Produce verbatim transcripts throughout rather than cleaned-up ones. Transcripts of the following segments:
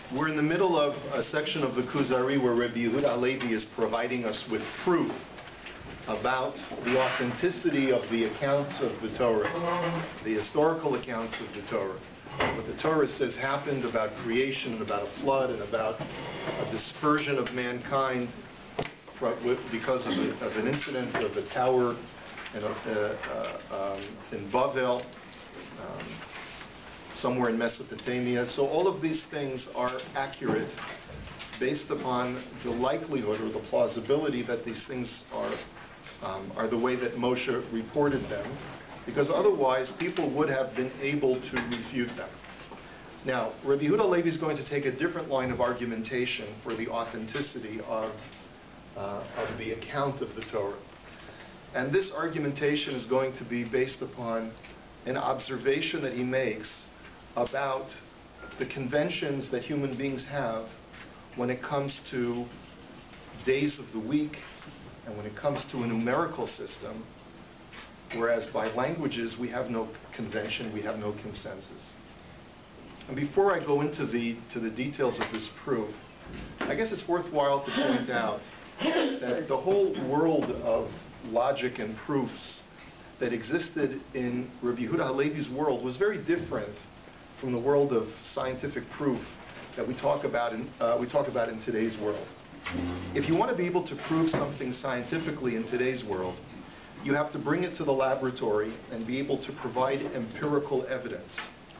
We're in the middle of a section of the Kuzari where Rabbi Yehuda Halevi is providing us with proof about the authenticity of the accounts of the Torah, the historical accounts of the Torah. What the Torah says happened about creation and about a flood and about a dispersion of mankind because of, a, of an incident of a tower in, uh, uh, um, in Bavel, um, somewhere in Mesopotamia. So all of these things are accurate based upon the likelihood or the plausibility that these things are um, are the way that Moshe reported them, because otherwise people would have been able to refute them. Now, Rabbi Yehuda Halevi is going to take a different line of argumentation for the authenticity of, uh, of the account of the Torah. And this argumentation is going to be based upon an observation that he makes about the conventions that human beings have when it comes to days of the week and when it comes to a numerical system, whereas by languages we have no convention, we have no consensus. And before I go into the to the details of this proof, I guess it's worthwhile to point out that the whole world of logic and proofs that existed in Rabbi Yehuda Halevi's world was very different from the world of scientific proof that we talk about in uh, we talk about in today's world. If you want to be able to prove something scientifically in today's world, you have to bring it to the laboratory and be able to provide empirical evidence.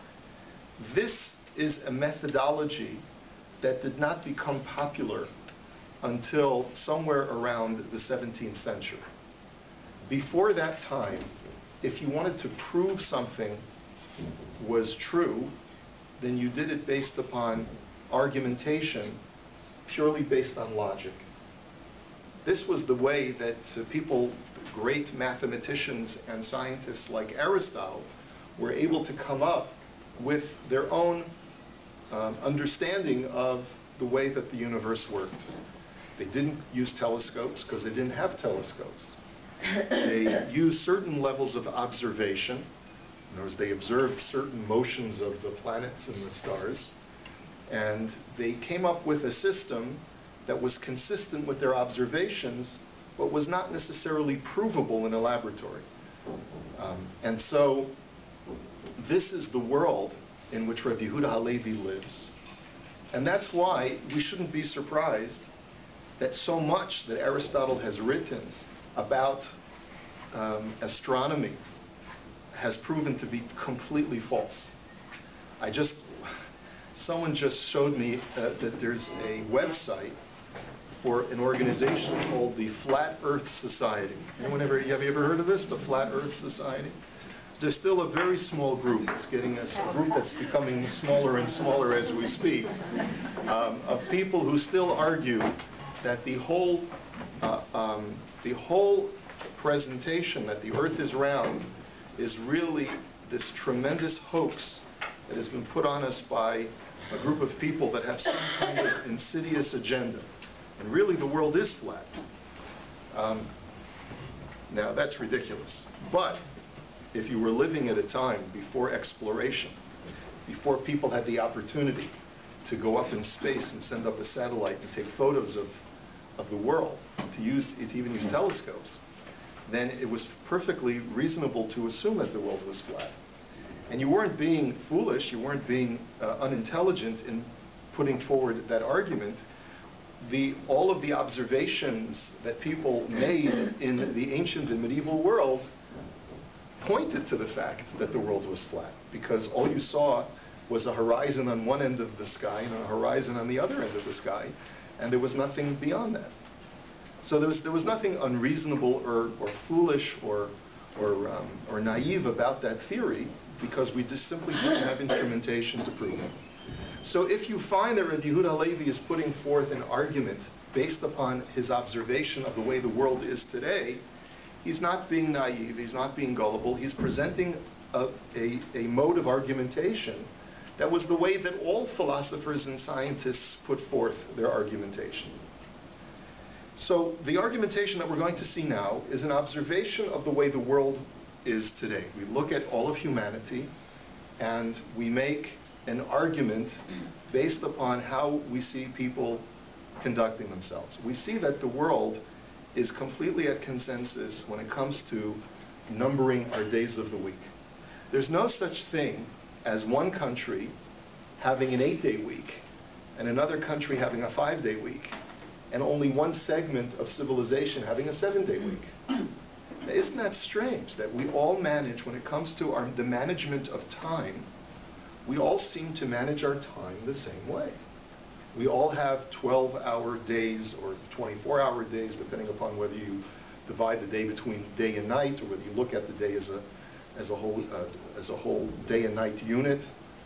This is a methodology that did not become popular until somewhere around the seventeenth century. Before that time, if you wanted to prove something was true, then you did it based upon argumentation, purely based on logic. This was the way that uh, people, great mathematicians and scientists like Aristotle, were able to come up with their own um, understanding of the way that the universe worked. They didn't use telescopes because they didn't have telescopes. They used certain levels of observation. In other words, they observed certain motions of the planets and the stars, and they came up with a system that was consistent with their observations, but was not necessarily provable in a laboratory. Um, and so, this is the world in which Rabbi Yehuda Halevi lives. And that's why we shouldn't be surprised that so much that Aristotle has written about um, astronomy has proven to be completely false. I just, someone just showed me uh, that there's a website for an organization called the Flat Earth Society. Anyone ever, have you ever heard of this, the Flat Earth Society? There's still a very small group. It's getting a, a group that's becoming smaller and smaller as we speak, um, of people who still argue that the whole, uh, um, the whole presentation that the Earth is round is really this tremendous hoax that has been put on us by a group of people that have some kind of insidious agenda. And really the world is flat. Um, now that's ridiculous. But if you were living at a time before exploration, before people had the opportunity to go up in space and send up a satellite and take photos of, of the world, to use to even use telescopes, then it was perfectly reasonable to assume that the world was flat. And you weren't being foolish, you weren't being uh, unintelligent in putting forward that argument. The, all of the observations that people made in the ancient and medieval world pointed to the fact that the world was flat, because all you saw was a horizon on one end of the sky and a horizon on the other end of the sky, and there was nothing beyond that. So there was, there was nothing unreasonable or, or foolish or, or, um, or naive about that theory, because we just simply didn't have instrumentation to prove it. So if you find that Rabbi Yehuda Halevi is putting forth an argument based upon his observation of the way the world is today, he's not being naive, he's not being gullible, he's presenting a, a, a mode of argumentation that was the way that all philosophers and scientists put forth their argumentation. So the argumentation that we're going to see now is an observation of the way the world is today. We look at all of humanity and we make an argument based upon how we see people conducting themselves. We see that the world is completely at consensus when it comes to numbering our days of the week. There's no such thing as one country having an eight-day week and another country having a five-day week, and only one segment of civilization having a seven-day week. Now, isn't that strange that we all manage, when it comes to our, the management of time, we all seem to manage our time the same way. We all have twelve-hour days or twenty-four hour days, depending upon whether you divide the day between day and night, or whether you look at the day as a as a whole uh, as a whole day and night unit.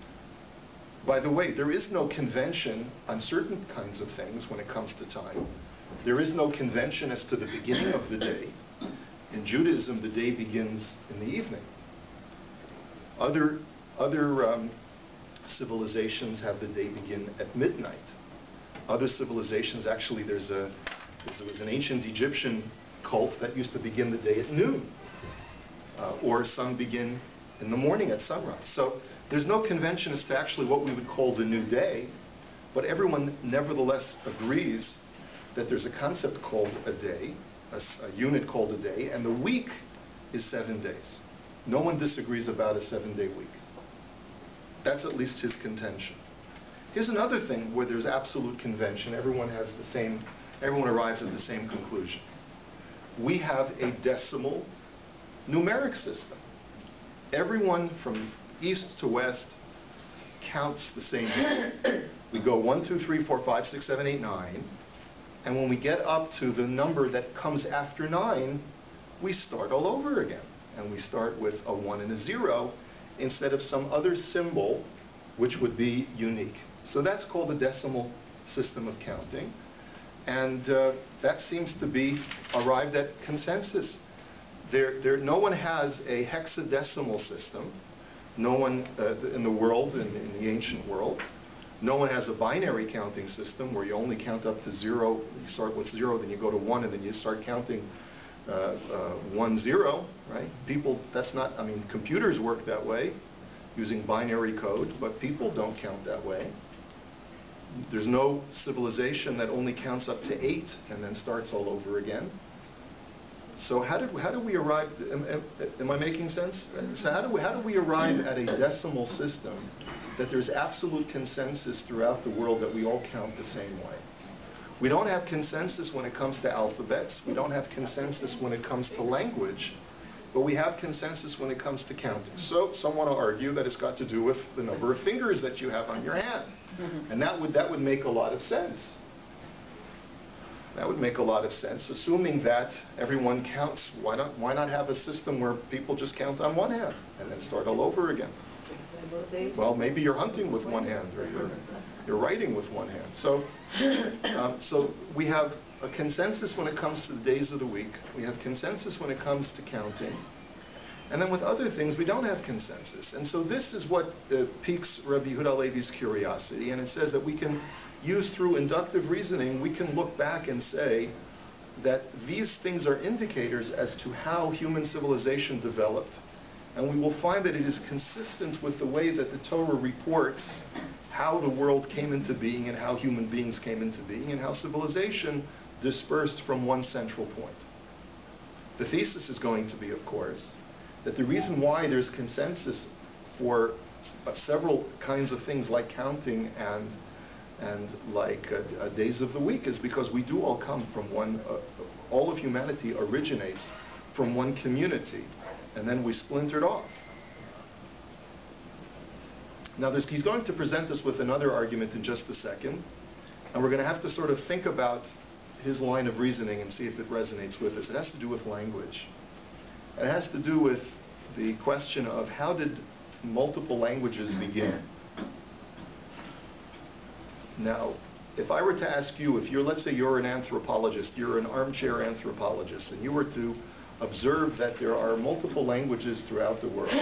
By the way, there is no convention on certain kinds of things when it comes to time. There is no convention as to the beginning of the day. In Judaism, the day begins in the evening. Other other um, civilizations have the day begin at midnight. Other civilizations, actually, there's a there was an ancient Egyptian cult that used to begin the day at noon, uh, or some begin in the morning at sunrise. So there's no convention as to actually what we would call the new day, but everyone nevertheless agrees that there's a concept called a day, a, a unit called a day, and the week is seven days. No one disagrees about a seven-day week. That's at least his contention. Here's another thing where there's absolute convention. Everyone has the same, everyone arrives at the same conclusion. We have a decimal numeric system. Everyone from east to west counts the same way. We go one, two, three, four, five, six, seven, eight, nine, and when we get up to the number that comes after nine, we start all over again. And we start with a one and a zero instead of some other symbol which would be unique. So that's called the decimal system of counting. And uh, that seems to be arrived at consensus. There, there, no one has a hexadecimal system. No one uh, in the world, in, in the ancient world. No one has a binary counting system where you only count up to zero. You start with zero, then you go to one, and then you start counting uh, uh, one, zero, right? People, that's not, I mean, computers work that way, using binary code, but people don't count that way. There's no civilization that only counts up to eight and then starts all over again. So how did how do we arrive? Am, am, am I making sense? So how do we how do we arrive at a decimal system that there's absolute consensus throughout the world that we all count the same way? We don't have consensus when it comes to alphabets. We don't have consensus when it comes to language, but we have consensus when it comes to counting. So some want to argue that it's got to do with the number of fingers that you have on your hand, and that would that would make a lot of sense. That would make a lot of sense, assuming that everyone counts. Why not, why not have a system where people just count on one hand and then start all over again? Well, maybe you're hunting with one hand, or you're, you're writing with one hand. So, um, so we have a consensus when it comes to the days of the week. We have consensus when it comes to counting. And then with other things, we don't have consensus. And so this is what uh, piques Rabbi Yehuda Halevi's curiosity. And it says that we can use through inductive reasoning, we can look back and say that these things are indicators as to how human civilization developed. And we will find that it is consistent with the way that the Torah reports how the world came into being and how human beings came into being and how civilization dispersed from one central point. The thesis is going to be, of course, that the reason why there's consensus for uh, several kinds of things like counting and and like uh, uh, days of the week is because we do all come from one, uh, all of humanity originates from one community, and then we splintered off. Now there's, he's going to present us with another argument in just a second, and we're going to have to sort of think about his line of reasoning and see if it resonates with us. It has to do with language. And it has to do with the question of how did multiple languages begin? Now, if I were to ask you, if you're, let's say you're an anthropologist, you're an armchair anthropologist, and you were to observe that there are multiple languages throughout the world,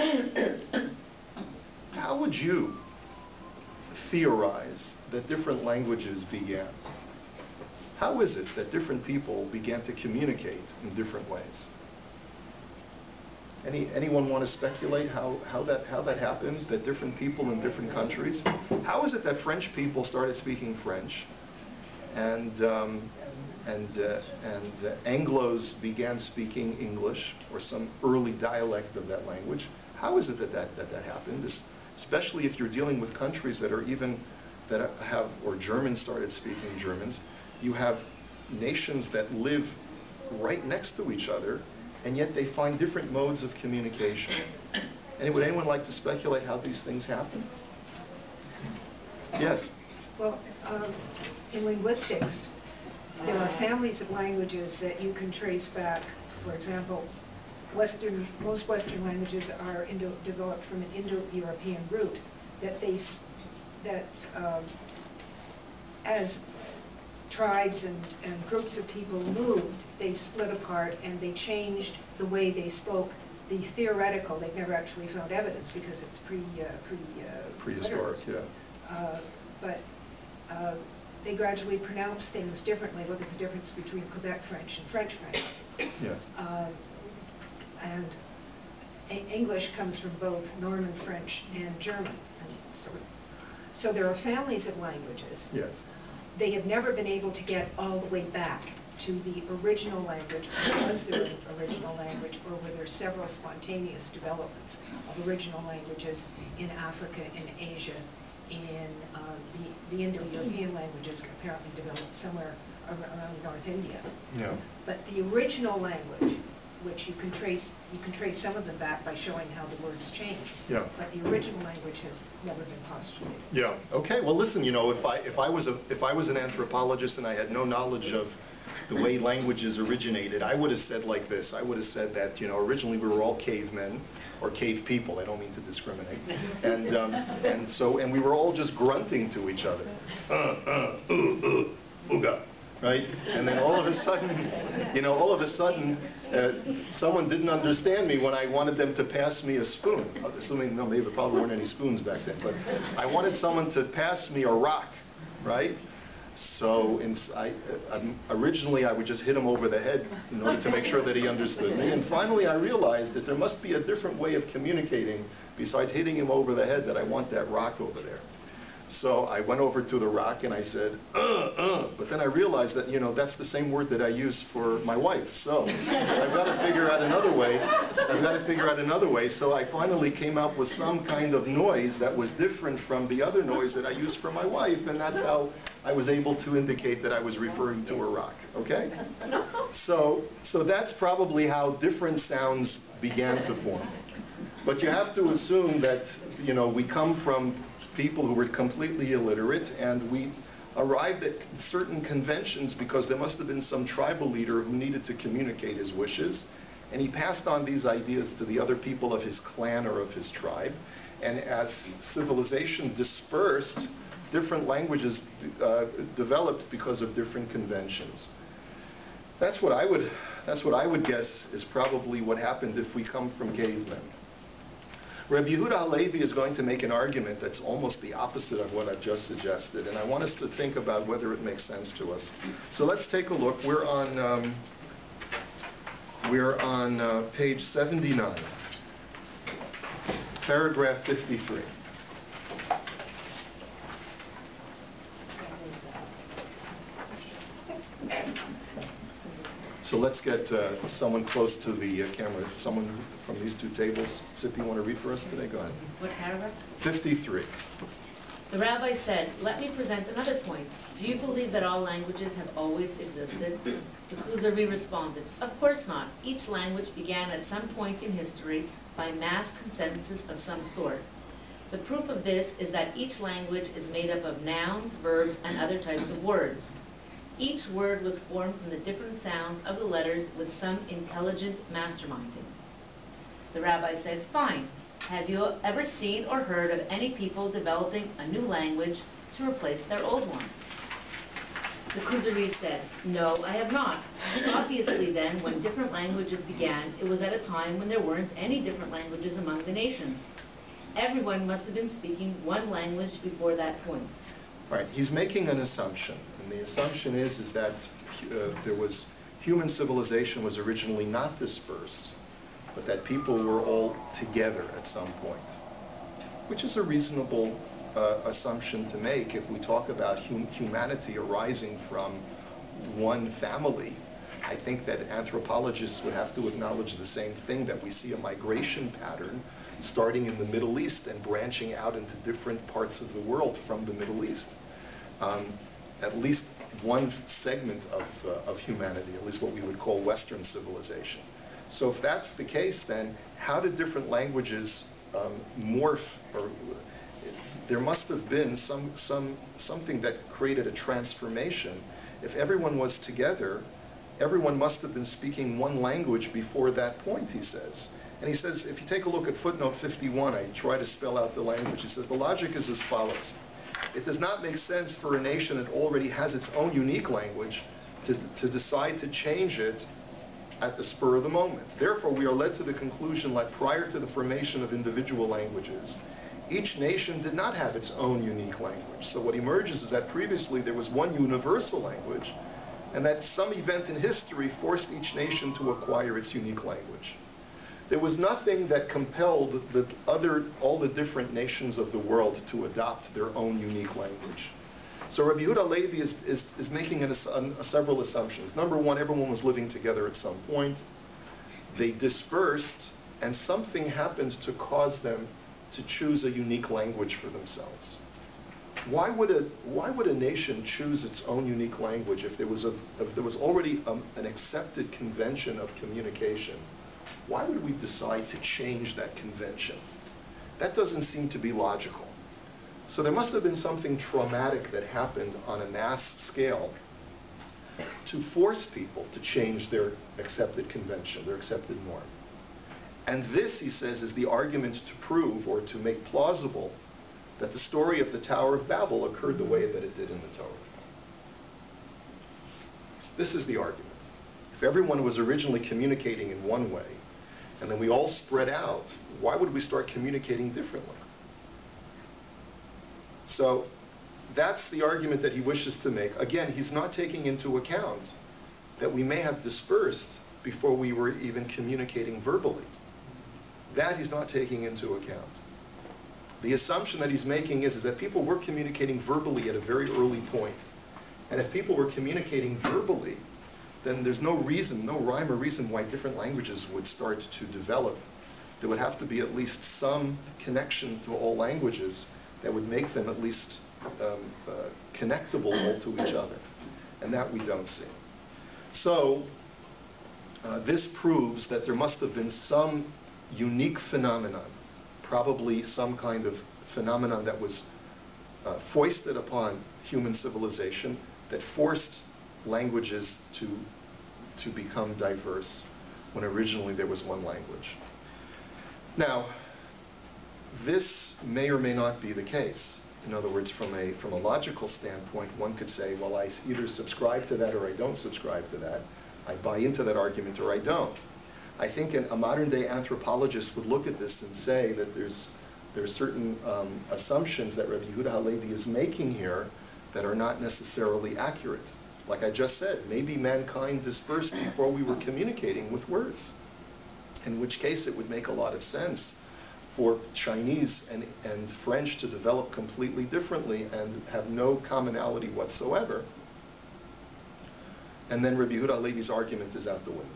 how would you theorize that different languages began? How is it that different people began to communicate in different ways? Any, anyone want to speculate how, how, that, how that happened, that different people in different countries? How is it that French people started speaking French, and, um, and, uh, and uh, Anglos began speaking English, or some early dialect of that language? How is it that that, that, that happened, this, especially if you're dealing with countries that are even, that have, or Germans started speaking Germans, you have nations that live right next to each other, and yet they find different modes of communication. And would anyone like to speculate how these things happen? Yes? Well, um, in linguistics, there are families of languages that you can trace back. For example, Western, most Western languages are Indo developed from an Indo-European root, that they, that um, as tribes and, and groups of people moved, they split apart and they changed the way they spoke. The theoretical, they've never actually found evidence because it's pre, uh, pre, uh, prehistoric, yeah. Uh, but uh, they gradually pronounce things differently. Look at the difference between Quebec French and French French. Yes. Uh, and a English comes from both Norman French and German. And so, so there are families of languages. Yes. They have never been able to get all the way back to the original language. Was there an original language, or were there several spontaneous developments of original languages in Africa, in Asia, in uh, the, the Indo-European languages apparently developed somewhere ar around North India. Yeah. But the original language, which you can trace, you can trace some of them back by showing how the words change. Yeah. But the original language has never been postulated. Yeah. Okay. Well, listen. You know, if I if I was a if I was an anthropologist and I had no knowledge of the way languages originated, I would have said like this. I would have said that, you know, originally we were all cavemen or cave people. I don't mean to discriminate. And um, and so and we were all just grunting to each other. Uh, uh, uh, uh, ooga. Right? And then all of a sudden, you know, all of a sudden, uh, someone didn't understand me when I wanted them to pass me a spoon. Assuming, no, maybe there probably weren't any spoons back then, but I wanted someone to pass me a rock, right? So in, I, uh, originally I would just hit him over the head in order to make sure that he understood me. And finally I realized that there must be a different way of communicating besides hitting him over the head, that I want that rock over there. So I went over to the rock and I said, uh, uh, but then I realized that, you know, that's the same word that I use for my wife. So I've got to figure out another way. I've got to figure out another way. So I finally came up with some kind of noise that was different from the other noise that I used for my wife, and that's how I was able to indicate that I was referring to a rock, okay? So, so that's probably how different sounds began to form. But you have to assume that, you know, we come from people who were completely illiterate, and we arrived at certain conventions because there must have been some tribal leader who needed to communicate his wishes, and he passed on these ideas to the other people of his clan or of his tribe. And as civilization dispersed, different languages uh, developed because of different conventions. That's what I would, that's what I would guess is probably what happened if we come from cavemen. Rabbi Yehuda Halevi is going to make an argument that's almost the opposite of what I've just suggested, and I want us to think about whether it makes sense to us. So let's take a look. We're on um, we're on uh, page seventy-nine, paragraph fifty-three. So let's get uh, someone close to the uh, camera, someone from these two tables. Sip, you want to read for us today? Go ahead. What paragraph? fifty-three. The rabbi said, let me present another point. Do you believe that all languages have always existed? The Kuzari responded, of course not. Each language began at some point in history by mass consensus of some sort. The proof of this is that each language is made up of nouns, verbs, and other types of words. Each word was formed from the different sounds of the letters with some intelligent masterminding. The rabbi said, fine. Have you ever seen or heard of any people developing a new language to replace their old one? The Kuzari said, no, I have not. Obviously then, when different languages began, it was at a time when there weren't any different languages among the nations. Everyone must have been speaking one language before that point. Right. He's making an assumption, and the assumption is is that uh, there was human civilization was originally not dispersed, but that people were all together at some point, which is a reasonable uh, assumption to make if we talk about hum- humanity arising from one family. I think that anthropologists would have to acknowledge the same thing, that we see a migration pattern starting in the Middle East and branching out into different parts of the world from the Middle East. Um, at least one segment of, uh, of humanity, at least what we would call Western civilization. So if that's the case, then how did different languages um, morph? Or there must have been some, some, something that created a transformation. If everyone was together, everyone must have been speaking one language before that point, he says. And he says, if you take a look at footnote fifty-one, I try to spell out the language. He says, the logic is as follows. It does not make sense for a nation that already has its own unique language to, to decide to change it at the spur of the moment. Therefore, we are led to the conclusion that prior to the formation of individual languages, each nation did not have its own unique language. So what emerges is that previously there was one universal language, and that some event in history forced each nation to acquire its unique language. There was nothing that compelled the other, all the different nations of the world to adopt their own unique language. So Rabbi Yehuda Halevi is, is, is making an, an, uh, several assumptions. Number one, everyone was living together at some point. They dispersed, and something happened to cause them to choose a unique language for themselves. Why would a why would a nation choose its own unique language if there was a if there was already um, an accepted convention of communication? Why would we decide to change that convention? That doesn't seem to be logical. So there must have been something traumatic that happened on a mass scale to force people to change their accepted convention, their accepted norm. And this, he says, is the argument to prove or to make plausible that the story of the Tower of Babel occurred the way that it did in the Torah. This is the argument. If everyone was originally communicating in one way, and then we all spread out, why would we start communicating differently? So that's the argument that he wishes to make. Again, he's not taking into account that we may have dispersed before we were even communicating verbally. That he's not taking into account. The assumption that he's making is, is that people were communicating verbally at a very early point. And if people were communicating verbally, then there's no reason, no rhyme or reason why different languages would start to develop. There would have to be at least some connection to all languages that would make them at least um, uh, connectable all to each other. And that we don't see. So, uh, this proves that there must have been some unique phenomenon, probably some kind of phenomenon that was uh, foisted upon human civilization that forced languages to, to become diverse when originally there was one language. Now, this may or may not be the case. In other words, from a, from a logical standpoint, one could say, well, I either subscribe to that or I don't subscribe to that. I buy into that argument or I don't. I think an, a modern-day anthropologist would look at this and say that there's, there's certain um, assumptions that Rabbi Yehuda Halevi is making here that are not necessarily accurate. Like I just said, maybe mankind dispersed before we were communicating with words, in which case it would make a lot of sense for Chinese and, and French to develop completely differently and have no commonality whatsoever. And then Rabbi Yehuda Halevi's argument is out the window.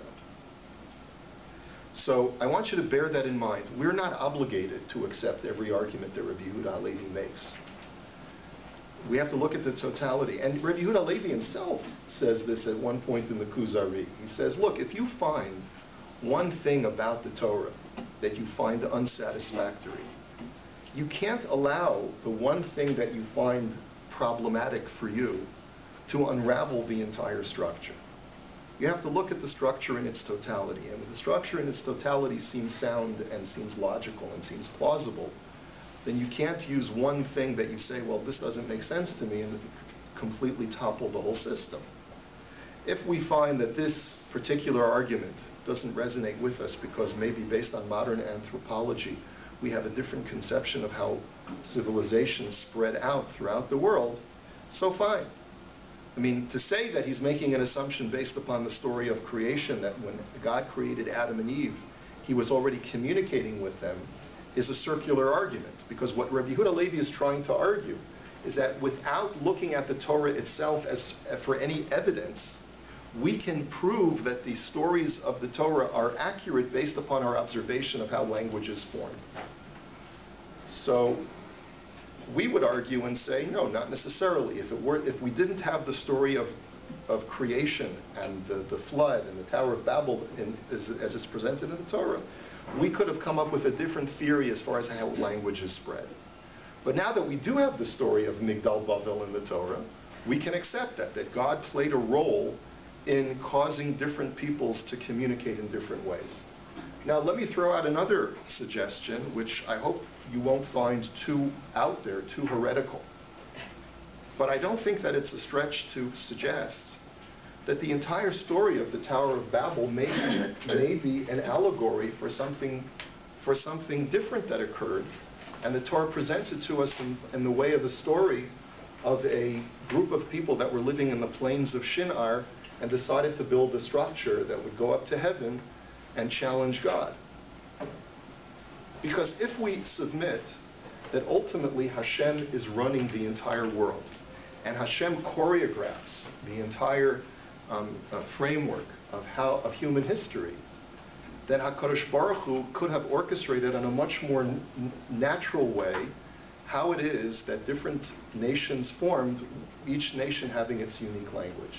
So I want you to bear that in mind. We're not obligated to accept every argument that Rabbi Yehuda Halevi makes. We have to look at the totality. And Rabbi Yehuda Halevi himself says this at one point in the Kuzari. He says, look, if you find one thing about the Torah that you find unsatisfactory, you can't allow the one thing that you find problematic for you to unravel the entire structure. You have to look at the structure in its totality. And if the structure in its totality seems sound and seems logical and seems plausible, then you can't use one thing that you say, well, this doesn't make sense to me, and completely topple the whole system. If we find that this particular argument doesn't resonate with us because maybe based on modern anthropology, we have a different conception of how civilizations spread out throughout the world, so fine. I mean, to say that he's making an assumption based upon the story of creation, that when God created Adam and Eve, he was already communicating with them, is a circular argument. Because what Rabbi Yehuda Levi is trying to argue is that without looking at the Torah itself as for any evidence, we can prove that the stories of the Torah are accurate based upon our observation of how language is formed. So we would argue and say, no, not necessarily. If it were, if we didn't have the story of of creation and the, the flood and the Tower of Babel in, as, as it's presented in the Torah, we could have come up with a different theory as far as how language is spread. But now that we do have the story of Migdal Bavel in the Torah, we can accept that, that God played a role in causing different peoples to communicate in different ways. Now let me throw out another suggestion, which I hope you won't find too out there, too heretical. But I don't think that it's a stretch to suggest that the entire story of the Tower of Babel may be, may be an allegory for something, for something different that occurred. And the Torah presents it to us in, in the way of the story of a group of people that were living in the plains of Shinar and decided to build a structure that would go up to heaven and challenge God. Because if we submit that ultimately Hashem is running the entire world, and Hashem choreographs the entire um, uh, framework of how of human history, then HaKadosh Baruch Hu could have orchestrated in a much more n- natural way how it is that different nations formed, each nation having its unique language.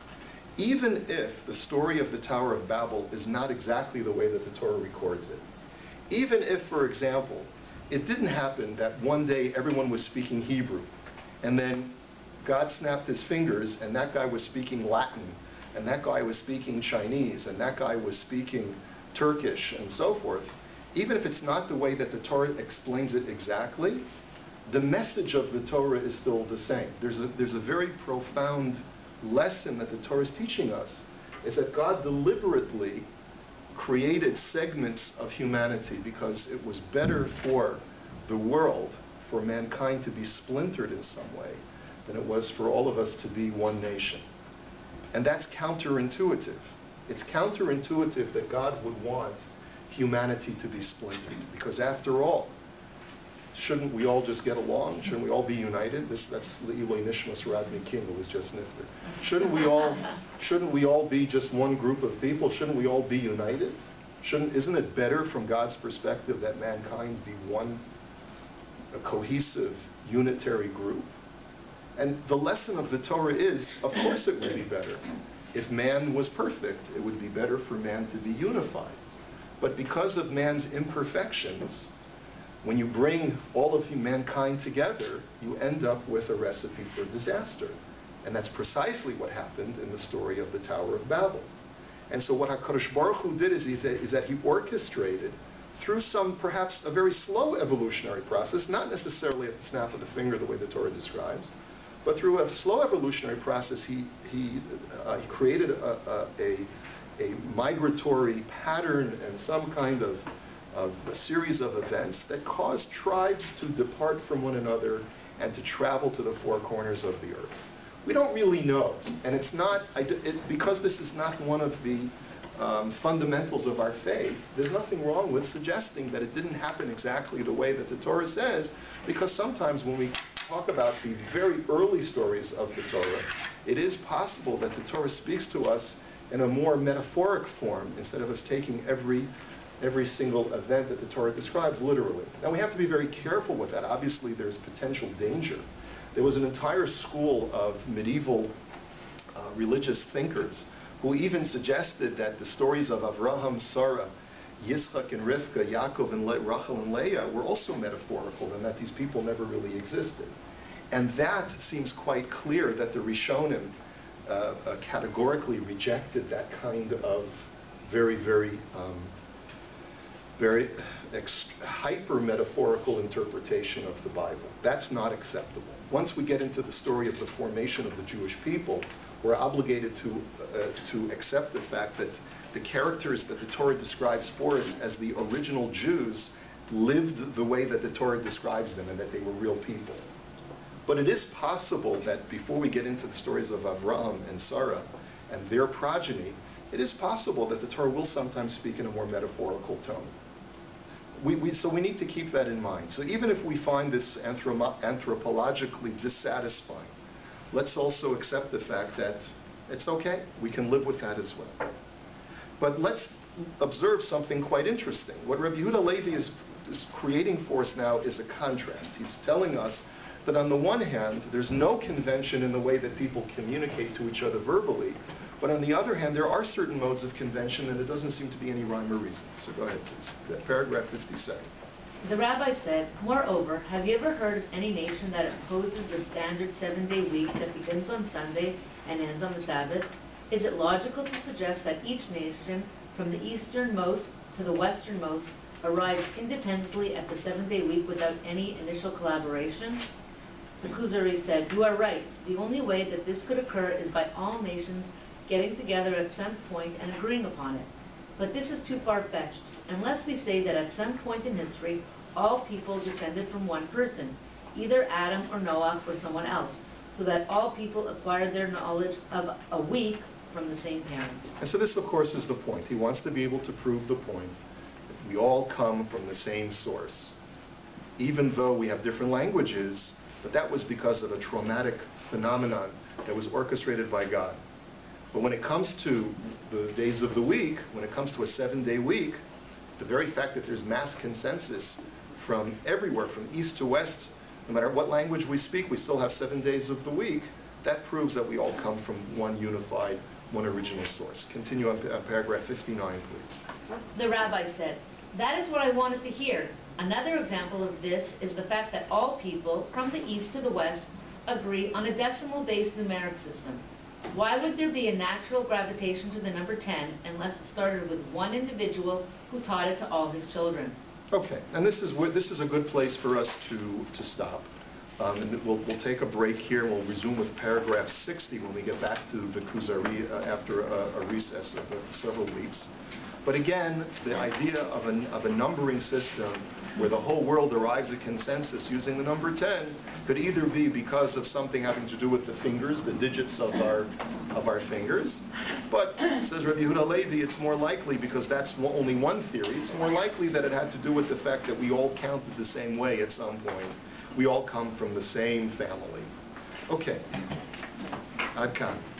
Even if the story of the Tower of Babel is not exactly the way that the Torah records it, even if, for example, it didn't happen that one day everyone was speaking Hebrew, and then God snapped his fingers, and that guy was speaking Latin, and that guy was speaking Chinese, and that guy was speaking Turkish, and so forth. Even if it's not the way that the Torah explains it exactly, the message of the Torah is still the same. There's a, there's a very profound lesson that the Torah is teaching us, is that God deliberately created segments of humanity because it was better for the world, for mankind to be splintered in some way, than it was for all of us to be one nation. And that's counterintuitive. It's counterintuitive that God would want humanity to be splintered, because after all, shouldn't we all just get along? Shouldn't we all be united? This, that's Le'iloi Nishmas Radmi King, who was just nifter. Shouldn't we all, shouldn't we all be just one group of people? Shouldn't we all be united? Shouldn't, isn't it better from God's perspective that mankind be one, a cohesive, unitary group? And the lesson of the Torah is, of course it would be better. If man was perfect, it would be better for man to be unified. But because of man's imperfections, when you bring all of mankind together, you end up with a recipe for disaster. And that's precisely what happened in the story of the Tower of Babel. And so what HaKadosh Baruch Hu did is, he, is that he orchestrated, through some, perhaps, a very slow evolutionary process, not necessarily at the snap of the finger the way the Torah describes, but through a slow evolutionary process, he, he, uh, he created a, a, a migratory pattern and some kind of, of a series of events that caused tribes to depart from one another and to travel to the four corners of the earth. We don't really know, and it's not, I, it, because this is not one of the um, fundamentals of our faith, there's nothing wrong with suggesting that it didn't happen exactly the way that the Torah says, because sometimes when we talk about the very early stories of the Torah, it is possible that the Torah speaks to us in a more metaphoric form instead of us taking every every single event that the Torah describes literally. Now we have to be very careful with that. Obviously there's potential danger. There was an entire school of medieval uh, religious thinkers who even suggested that the stories of Avraham, Sarah, Yitzchak and Rivka, Yaakov and Le- Rachel and Leah were also metaphorical, and that these people never really existed. And that seems quite clear that the Rishonim uh, uh, categorically rejected that kind of very, very, um, very ex- hyper-metaphorical interpretation of the Bible. That's not acceptable. Once we get into the story of the formation of the Jewish people, we're obligated to uh, to accept the fact that the characters that the Torah describes for us as the original Jews lived the way that the Torah describes them, and that they were real people. But it is possible that before we get into the stories of Avraham and Sarah and their progeny, it is possible that the Torah will sometimes speak in a more metaphorical tone. We, we, so we need to keep that in mind. So even if we find this anthropo- anthropologically dissatisfying, let's also accept the fact that it's okay. We can live with that as well. But let's observe something quite interesting. What Rabbi Yehuda Levi is, is creating for us now is a contrast. He's telling us that on the one hand, there's no convention in the way that people communicate to each other verbally, but on the other hand, there are certain modes of convention and it doesn't seem to be any rhyme or reason. So go ahead, please. Paragraph fifty-seven. The rabbi said, moreover, have you ever heard of any nation that imposes a standard seven-day week that begins on Sunday and ends on the Sabbath? Is it logical to suggest that each nation, from the easternmost to the westernmost, arrives independently at the seven-day week without any initial collaboration? The Kuzari said, you are right. The only way that this could occur is by all nations getting together at some point and agreeing upon it. But this is too far-fetched, unless we say that at some point in history, all people descended from one person, either Adam or Noah or someone else, so that all people acquired their knowledge of a week from the same parents. And so this, of course, is the point. He wants to be able to prove the point that we all come from the same source. Even though we have different languages, but that was because of a traumatic phenomenon that was orchestrated by God. But when it comes to the days of the week, when it comes to a seven-day week, the very fact that there's mass consensus from everywhere, from east to west, no matter what language we speak, we still have seven days of the week, that proves that we all come from one unified, one original source. Continue on uh, paragraph fifty-nine, please. The rabbi said, that is what I wanted to hear. Another example of this is the fact that all people, from the east to the west, agree on a decimal-based numeric system. Why would there be a natural gravitation to the number ten unless it started with one individual who taught it to all his children? Okay, and this is where, this is a good place for us to, to stop. Um, and we'll, we'll take a break here. We'll resume with paragraph sixty when we get back to the Kuzari uh, after a, a recess of uh, several weeks. But again, the idea of a, of a numbering system where the whole world arrives at consensus using the number ten could either be because of something having to do with the fingers, the digits of our of our fingers. But, says Rabbi Yehuda Levi, it's more likely, because that's only one theory, it's more likely that it had to do with the fact that we all counted the same way at some point. We all come from the same family. Okay. Ad kan.